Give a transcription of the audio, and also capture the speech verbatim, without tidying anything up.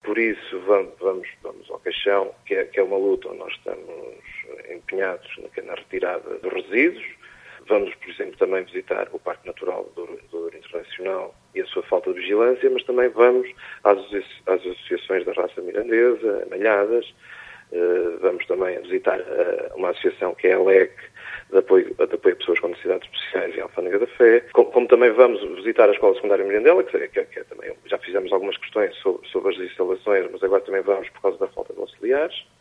por isso vamos, vamos, vamos ao caixão, que é, que é uma luta onde nós estamos empenhados na, na retirada dos resíduos. Vamos, por exemplo, também visitar o Parque Natural do Douro Internacional e a sua falta de vigilância, mas também vamos às, às associações da raça mirandesa, Malhadas. Uh, vamos também visitar uh, uma associação que é a L E C, de apoio, de apoio a pessoas com necessidades especiais em Alfândega da Fé, como, como também vamos visitar a Escola Secundária Mirandela, que, que, que é também, já fizemos algumas questões sobre, sobre as instalações, mas agora também vamos por causa da falta de auxiliares.